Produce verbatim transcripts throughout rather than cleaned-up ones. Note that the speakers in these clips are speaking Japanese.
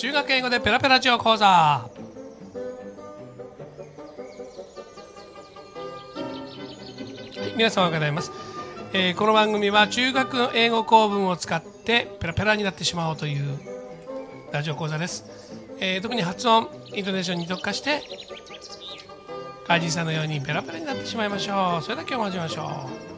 中学英語でペラペラジオ講座。はい、皆さんおはようございます、えー、この番組は中学の英語構文を使ってペラペラになってしまおうというラジオ講座です、えー、特に発音、イントネーションに特化してカージーさんのようにペラペラになってしまいましょう。それでは今日も始めましょう。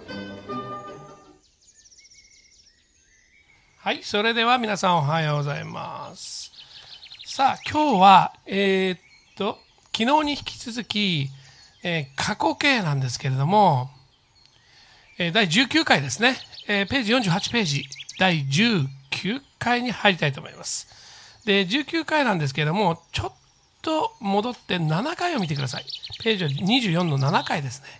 はい、それでは皆さんおはようございます。さあ、今日は、えー、っと、昨日に引き続き、えー、過去形なんですけれども、えー、だいじゅうきゅうかいですね、えー、ページよんじゅうはちページ、だいじゅうきゅうかいに入りたいと思います。で、じゅうきゅうかいなんですけれども、ちょっと戻ってななかいを見てください。ページはにじゅうよんのななかいですね。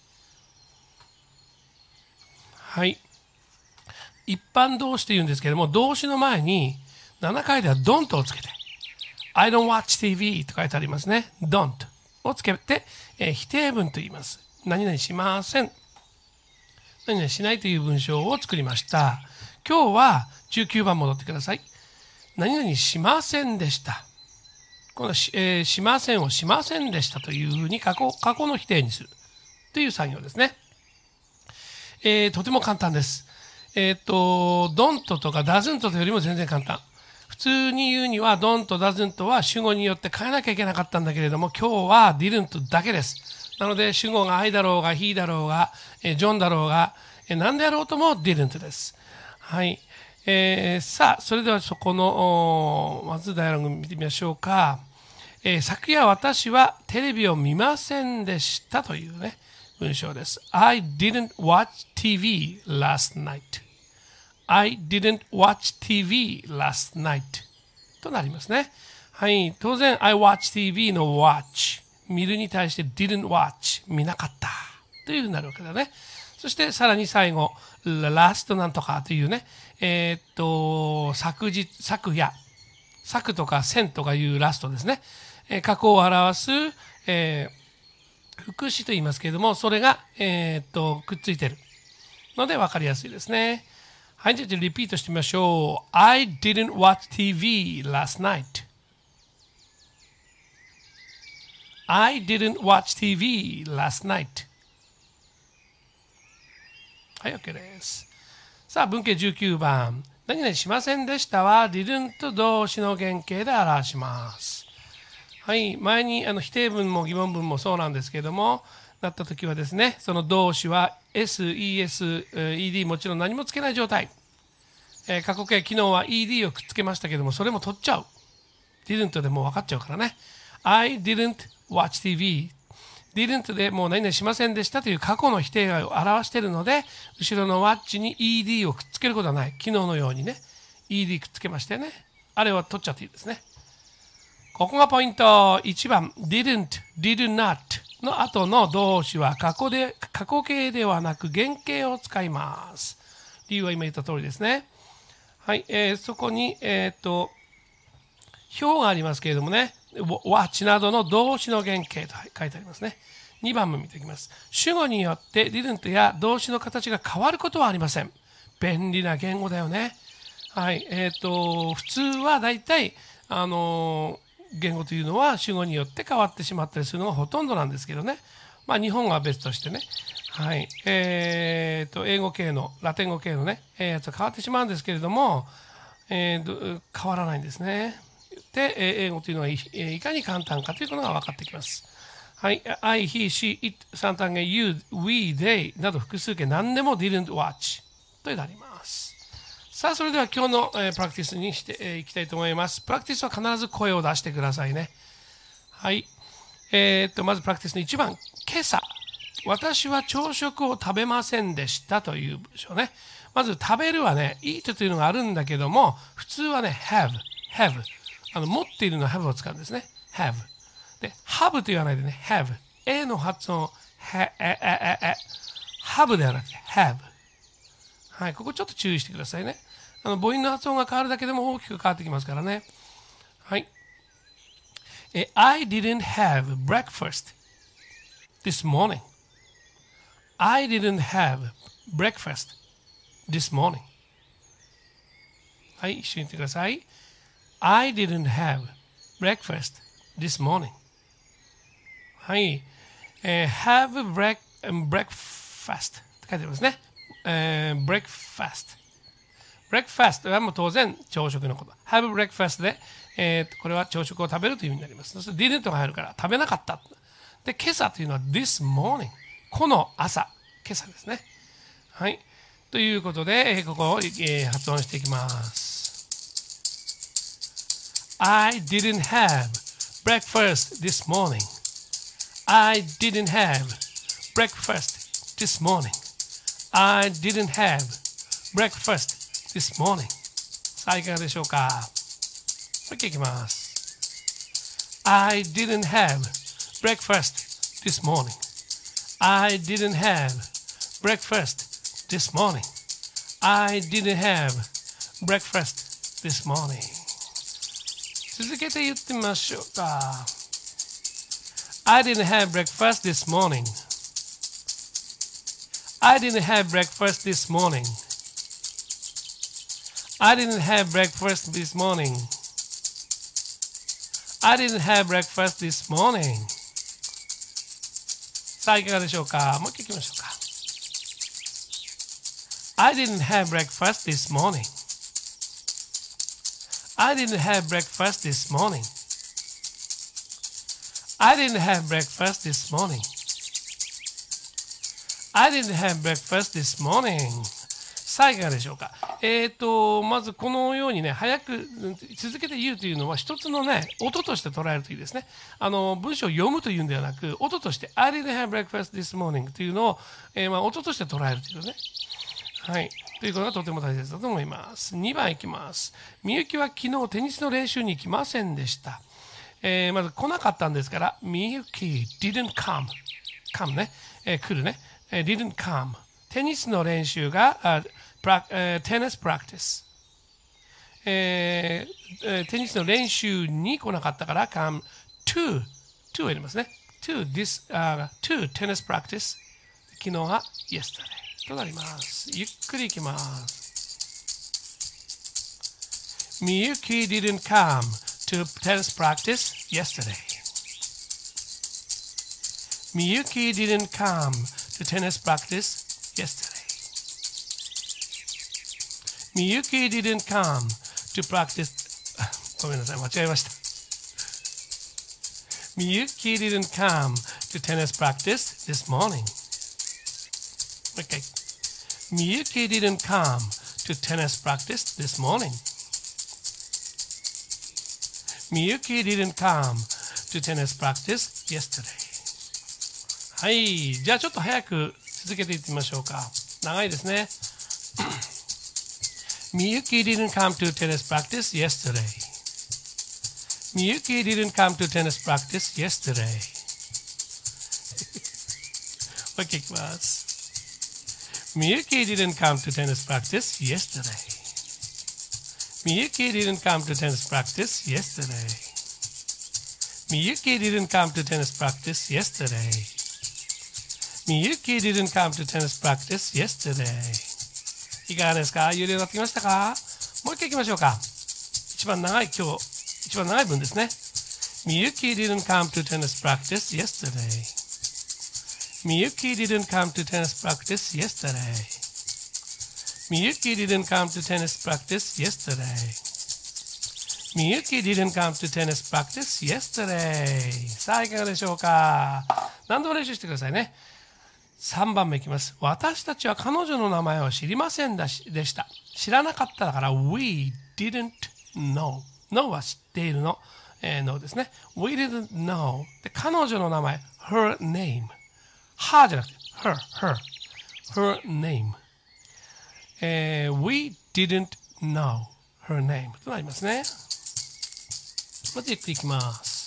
はい。一般動詞というんですけれども、動詞の前にななかいでは don't をつけて、I don't watch ティーブイ と書いてありますね。don't をつけて、えー、否定文と言います。何々しません。何々しないという文章を作りました。今日はじゅうきゅうばん戻ってください。何々しませんでした。この し,、えー、しませんをしませんでしたというふうに過去、過去の否定にするという作業ですね。えー、とても簡単です。えっ、ー、と、don't とか doesn't というよりも全然簡単。普通に言うには don't、doesn't は主語によって変えなきゃいけなかったんだけれども、今日は didn't だけです。なので主語が I だろうが he だろうが、えー、John だろうが、えー、何であろうとも didn't です。はい。えー、さあ、それではそこの、まずダイアログ見てみましょうか。えー、昨夜私はテレビを見ませんでしたというね、文章です。I didn't watch ティーブイ last night.I didn't watch ティーブイ last night となりますね。はい。当然、I watch ティーブイ の watch。見るに対して didn't watch。見なかった。というふうになるわけだね。そしてさらに最後、last なんとかというね、えー、っと、昨日、昨夜、昨とか先とかいうラストですね。えー、過去を表す、えー、副詞と言いますけれども、それが、えー、っと、くっついているので分かりやすいですね。はい、じゃあリピートしてみましょう。I didn't watch ティーブイ last night.I didn't watch ティーブイ last night. はい、OK です。さあ、文系じゅうきゅうばん。何々しませんでしたは didn't 動詞の原型で表します。はい、前にあの否定文も疑問文もそうなんですけれども、なったときはですね、その動詞は S、イーエス、イーディー もちろん何もつけない状態。えー、過去形、昨日は イーディー をくっつけましたけども、それも取っちゃう。didn't でもう分かっちゃうからね。I didn't watch ティーブイ。didn't でもう何々しませんでしたという過去の否定を表しているので、後ろの watch に イーディー をくっつけることはない。昨日のようにね、イーディー くっつけましたよね。あれは取っちゃっていいですね。ここがポイント。いちばん、didn't, did not の後の動詞は過去で、過去形ではなく原形を使います。理由は今言った通りですね。はい、えー、そこに、えっと、表がありますけれどもね、watch などの動詞の原型と書いてありますね。にばんも見ていきます。主語によって didn't や動詞の形が変わることはありません。便利な言語だよね。はい、えっと、普通はだいたい、あのー、言語というのは主語によって変わってしまったりするのがほとんどなんですけどね。まあ日本は別としてね。はい。えー、と、英語系の、ラテン語系のね、えー、やつは変わってしまうんですけれども、えー、変わらないんですね。で、英語というのは い, いかに簡単かということが分かってきます。はい。I, he, she, it、三単元 you, we, they など複数形何でも didn't watch となります。さあ、それでは今日の、えー、プラクティスにしてい、えー、きたいと思います。プラクティスは必ず声を出してくださいね。はい。えー、っと、まずプラクティスのいちばん。今朝、私は朝食を食べませんでしたという文章ね。まず食べるはね、eat というのがあるんだけども、普通はね、have, have。あの持っているのは have を使うんですね。have。で、have と言わないでね、have。A の発音、は、え、え、え、え、have ではなくて have。はい、ここちょっと注意してくださいね。あの母音の発音が変わるだけでも大きく変わってきますからね。はい。え、I didn't have breakfast this morning.I didn't have breakfast this morning. はい、一緒に言ってください。I didn't have breakfast this morning. はい。えー、have break, breakfast って書いてありますね。えー、breakfast。breakfast はもう当然朝食のこと。have breakfast で、えー、これは朝食を食べるという意味になります。そして didn't が入るから食べなかった。で、今朝というのは this morning。この朝。今朝ですね。はい。ということで、ここを、えー、発音していきます。I didn't have breakfast this morning. I didn't have breakfast this morning. I didn't have breakfast this morning. さあ、いかがでしょうか。もう一回いきます。I didn't have breakfast this morning. I didn't have breakfast this morning. I didn't have breakfast this morning. 続けて言ってみましょうか。I didn't have breakfast this morning. I didn't have breakfast this morning. I didn't have breakfast this morning. I didn't have breakfast this morning. さあ、いかがでしょうか。もう一回いきましょうか。I didn't have breakfast this morning. I didn't have breakfast this morning. I didn't have breakfast this morning. I didn't have breakfast this morning. さあいかがでしょうか。えっと、まずこのようにね、早く続けて言うというのは一つのね、音として捉えるといいですね。あの、文章を読むというんではなく、音として I didn't have breakfast this morning というのを、えー、まあ音として捉えるというね。はい。ということがとても大切だと思います。にばんいきます。みゆきは昨日テニスの練習に来ませんでした。えー、まず来なかったんですから、みゆき didn't come。come ね。えー、来るね。えー、didn't come。テニスの練習が、あえー、テニス practice。えー、テニスの練習に来なかったから、come to。to を入れますね。to this、uh, to tennis practice。昨日は yesterday。となります。ゆっくりいきます。みゆき didn't come to tennis practice yesterday. みゆき didn't come to tennis practice yesterday. みゆき didn't come to practice ごめんなさい、間違えました。みゆき didn't come to tennis practice this morning.Okay. Miyuki didn't come to tennis practice this morning. Miyuki didn't come to tennis practice yesterday. はい。じゃあちょっと早く続けていってみましょうか。長いですね。Miyuki didn't come to tennis practice yesterday. Miyuki didn't come to tennis practice yesterday. もう一回いきます。Miyuki didn't come to tennis practice yesterday. Miyuki didn't come to tennis practice yesterday. Miyuki didn't come to tennis practice yesterday. Miyuki didn't come to tennis practice yesterday. いかがですか？有料になってきましたか？もう一回いきましょうか。一番長い今日、一番長い文ですね。Miyuki didn't come to tennis practice yesterday.Miyuki didn't come to tennis practice yesterday. Miyuki didn't come to tennis practice yesterday. Miyuki didn't come to tennis practice yesterday. さあ、いかがでしょうか。何度も練習してくださいね。さんばんめいきます。私たちは彼女の名前を知りませんでした。知らなかっただから We didn't know. know は知っているの。えー、know ですね。We didn't know. で、彼女の名前 Her name。her じゃなくて her, her, her name、えー、we didn't know her name となりますね。まずゆっくりいきます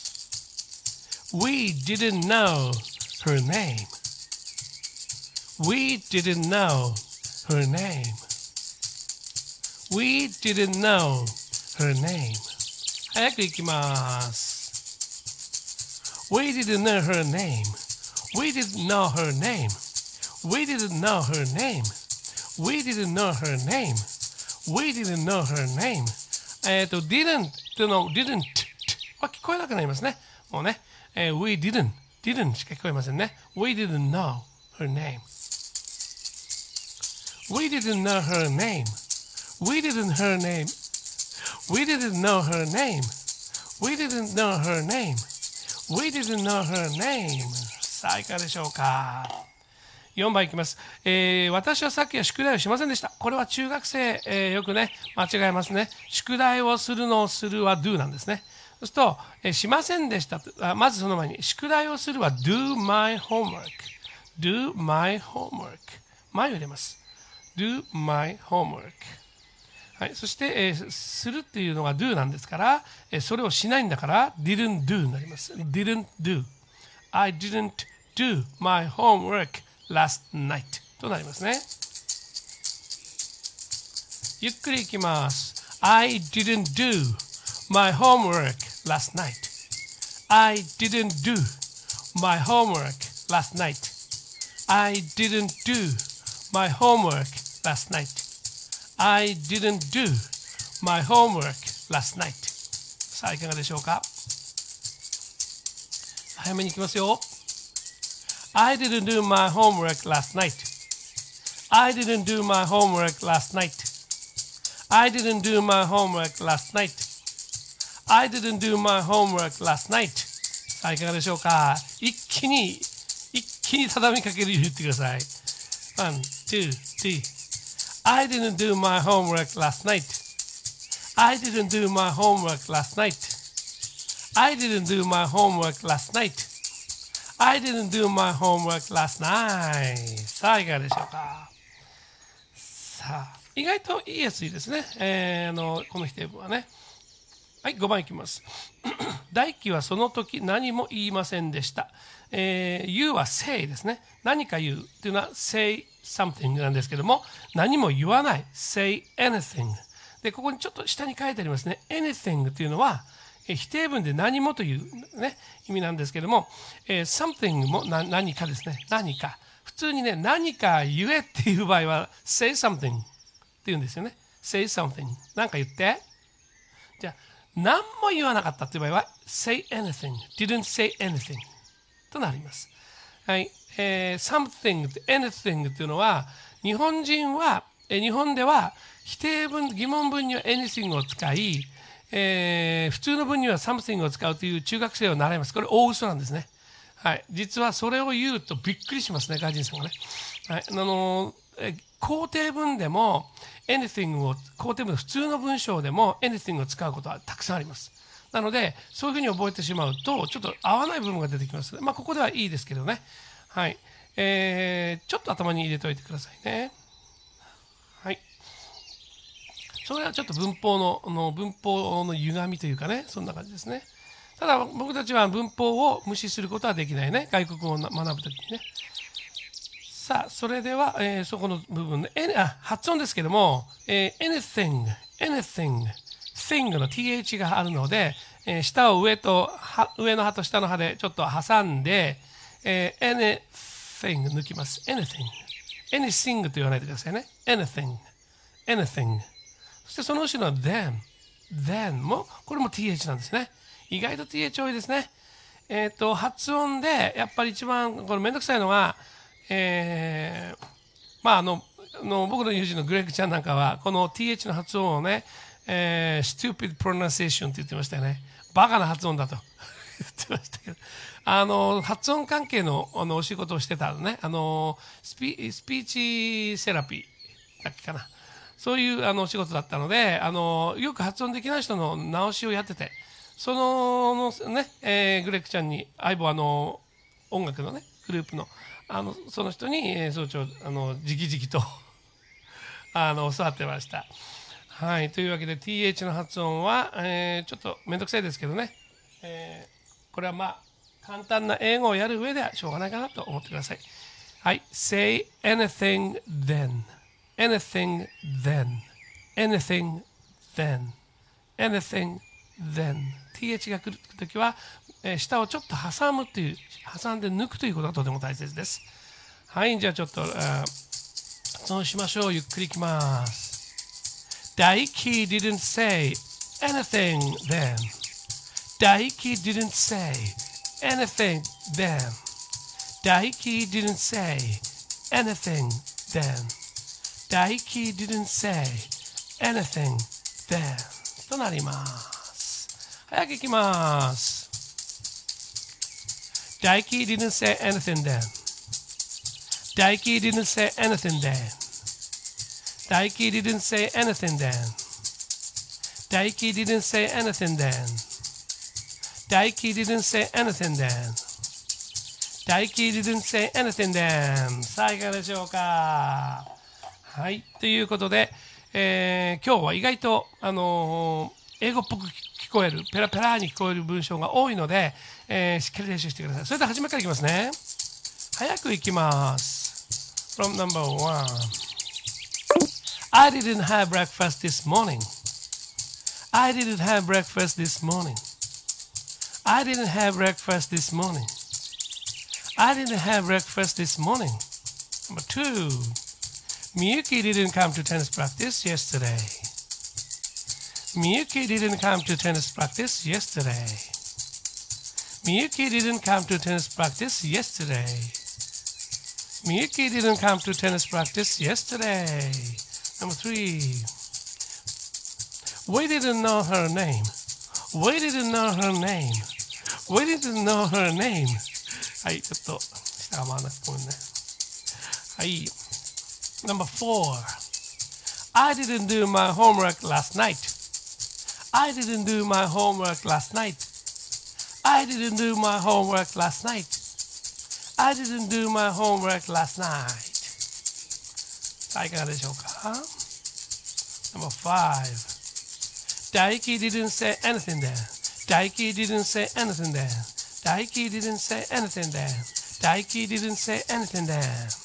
。we didn't know her name we didn't know her name we didn't know her name 早くいきます。we didn't know her name We didn't know her name. We didn't know her name. We didn't know her name. We didn't know her name. えっと、didn't との didn't は聞こえなくなりますね。もうね、えー、we didn't, didn't しか聞こえませんね。we didn't know her name.We didn't know her name. We didn't her name. We didn't know her name. We didn't know her name. We didn't know her name. さあ、いかがでしょうか。よんばんいきます、えー。私はさっきは宿題をしませんでした。これは中学生、えー、よくね、間違えますね。宿題をするのをするは do なんですね。そうすると、えー、しませんでしたあ。まずその前に、宿題をするは do my homework。do my homework。前を入れます。do my homework、はい、そして、えー、するっていうのが do なんですから、えー、それをしないんだから didn't do になります。didn't do I didn't do my homework last night となりますね。ゆっくりいきます。I didn't do my homework last night I didn't do my homework last night I didn't do my homework last night. I didn't do my homework last night. さあ、いかがでしょうか。早めにいきますよ。I didn't do my homework last night. I didn't do my homework last night. I didn't do my homework last night. I didn't do my homework last night. さあ、いかがでしょうか。一気に、一気に畳みかけるように言ってください。One, two, three. I didn't do my homework last night. I didn't do my homework last night. I didn't do my homework last night. I didn't do my homework last night. さあ、いかがでしょうか。さあ、意外と言いやすいですね。えー、あのこの否定文はね。はい、ごばんいきます。大輝はその時何も言いませんでした。えー、言うは say ですね。何か言うっていうのは say something なんですけども、何も言わない say anything で、ここにちょっと下に書いてありますね。anything っていうのは、えー、否定文で何もという、ね、意味なんですけども、えー、something もな何かですね。何か。普通にね、何か言えっていう場合は say something っていうんですよね。say something 何か言って。じゃあ、何も言わなかったっていう場合は say anything didn't say anything となります。はい、えー、something と anything っていうのは日本人は、えー、日本では否定文疑問文には anything を使い、えー、普通の文には something を使うという中学生を習います。これ大嘘なんですね。はい、実はそれを言うとびっくりしますね、外人さんがね。はい、あのー、肯定文でも anything を肯定文普通の文章でも anything を使うことはたくさんあります。なのでそういうふうに覚えてしまうとちょっと合わない部分が出てきます。まあここではいいですけどね。はい、えー、ちょっと頭に入れておいてくださいね。はい。それはちょっと文法のの文法の歪みというかね、そんな感じですね。ただ僕たちは文法を無視することはできないね。外国語を学ぶときにね。さあ、それでは、えー、そこの部分で、えあ発音ですけども、えー、anything, anything, thing の th があるので、えー、下を上と上の歯と下の歯でちょっと挟んで、えー、anything 抜きます。anything, anything と言わないでくださいね。anything, anything。そしてその後ろの then, then も、これも th なんですね。意外と th 多いですね。えっと、発音で、やっぱり一番これめんどくさいのが、えー、まああのの僕の友人のグレッグちゃんなんかはこの th の発音をね、えー、stupid pronunciation って言ってましたよね。バカな発音だと言ってましたけど、あの発音関係のあのお仕事をしてたのね。あのスピスピーチセラピーだっけかな。そういうあのお仕事だったので、あのよく発音できない人の直しをやってて、そののね、えー、グレッグちゃんに相棒あの音楽のねグループのあのその人に、えー、総長あの直々とあの教わってました。はい、というわけで th の発音は、えー、ちょっとめんどくさいですけどね、えー、これはまあ簡単な英語をやる上ではしょうがないかなと思ってください。はい、say anything then, anything then, anything then, anything then。th が来るときは、えー、下をちょっと挟むという、挟んで抜くということがとても大切です。はい、じゃあちょっと発音しましょう。ゆっくりいきます。大輝 didn't say anything then. Daiki didn't say anything then. Daiki didn't say anything then. Daiki didn't say anything then. となります。早くいきます。Daiki didn't say anything then. Daiki didn't say anything then. Daiki didn't say anything then. Daiki didn't say anything then. Daiki didn't say anything then. Daiki didn't say anything then. さあいかがでしょうか。はい。ということで、えー、今日は意外と、あのー、英語っぽく聞こえる、ペラペラに聞こえる文章が多いので、えー、しっかり練習してください。それでは初めからいきますね。早くいきます。From number one. I didn't have breakfast this morning. I didn't have breakfast this morning. I didn't have breakfast this morning. I didn't have breakfast this morning. Number two. Miyuki didn't come to tennis practice yesterday. Miyuki didn't come to tennis practice yesterday. Miyuki didn't come to tennis practice yesterday. Miyuki didn't come to tennis practice yesterday. Number three. We didn't know her name. We didn't know her name. We didn't know her name. はい、ちょっと下が回らなくてごめんね。はい。Number four. I didn't do my homework last night. I didn't do my homework last night. I didn't do my homework last night. I didn't do my homework last night. さあ、いかがでしょうか。Number five. Daiki didn't say anything then. Daiki didn't say anything then. Daiki didn't say anything then. Daiki didn't say anything then.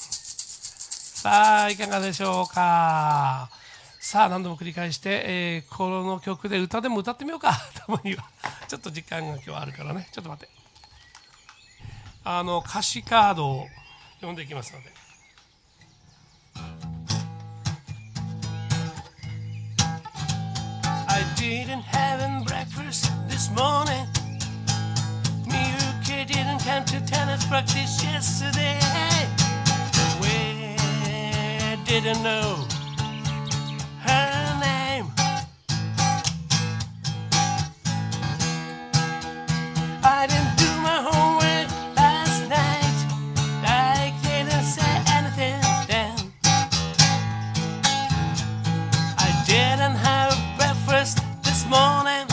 さあ、いかがでしょうか。さあ、何度も繰り返して、えー、この曲で歌でも歌ってみようか。たまには。ちょっと時間が今日はあるからね。ちょっと待って。あの、歌詞カードを読んでいきますので。I didn't have any breakfast this morning. Miyuki didn't come to tennis practice yesterday. We didn't know her name. I didn't do my homework last night. I didn't say anything then. I didn't have breakfast this morning.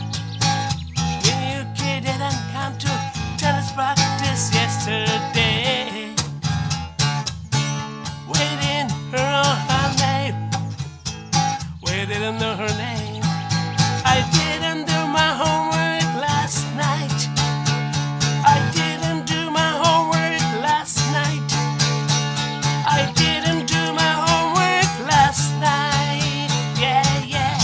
Miyuki didn't come to tennis practice yesterday. We didn't know her name. We didn't know her name. I didn't do my homework last night. I didn't do my homework last night. I didn't do my homework last night. Yeah, yeah.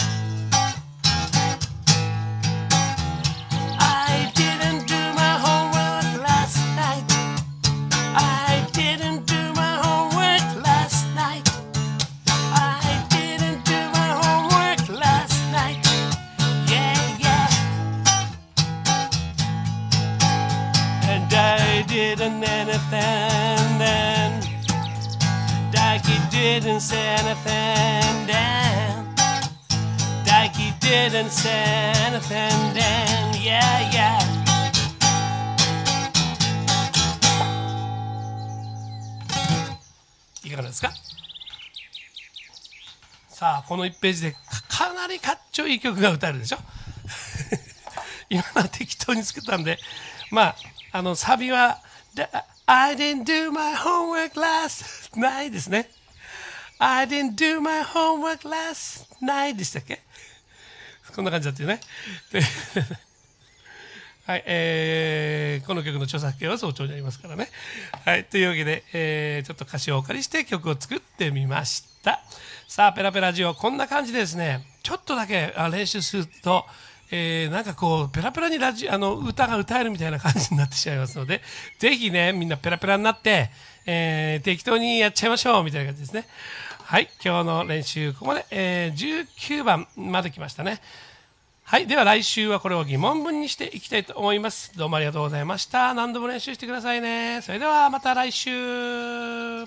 I didn't do my homework last night. I didn't do my homework last night. I didn't do my homework last night. Yeah, yeah. And I didn't anything then. Daiki didn't say anything then. Daiki didn't say anything then. Yeah, yeah. いかがですか。さあ、このいちページで か, かなりかっちょいい曲が歌えるでしょ。今のは適当に作ったんで、まあ、あのサビは I didn't do my homework last night ですね。I didn't do my homework last night でしたっけ。こんな感じだったよね。ではい、えー、この曲の著作権は早朝にありますからね。はい、というわけで、えー、ちょっと歌詞をお借りして曲を作ってみました。さあ、ペラペラジオ、こんな感じでですね、ちょっとだけ練習すると、えー、なんかこう、ペラペラにラジあの歌が歌えるみたいな感じになってしまいますので、ぜひね、みんなペラペラになって、えー、適当にやっちゃいましょうみたいな感じですね。はい、今日の練習、ここまで、えー、じゅうきゅうばんまで来ましたね。 はい、では来週はこれを疑問文にしていきたいと思います。どうもありがとうございました。何度も練習してくださいね。それではまた来週。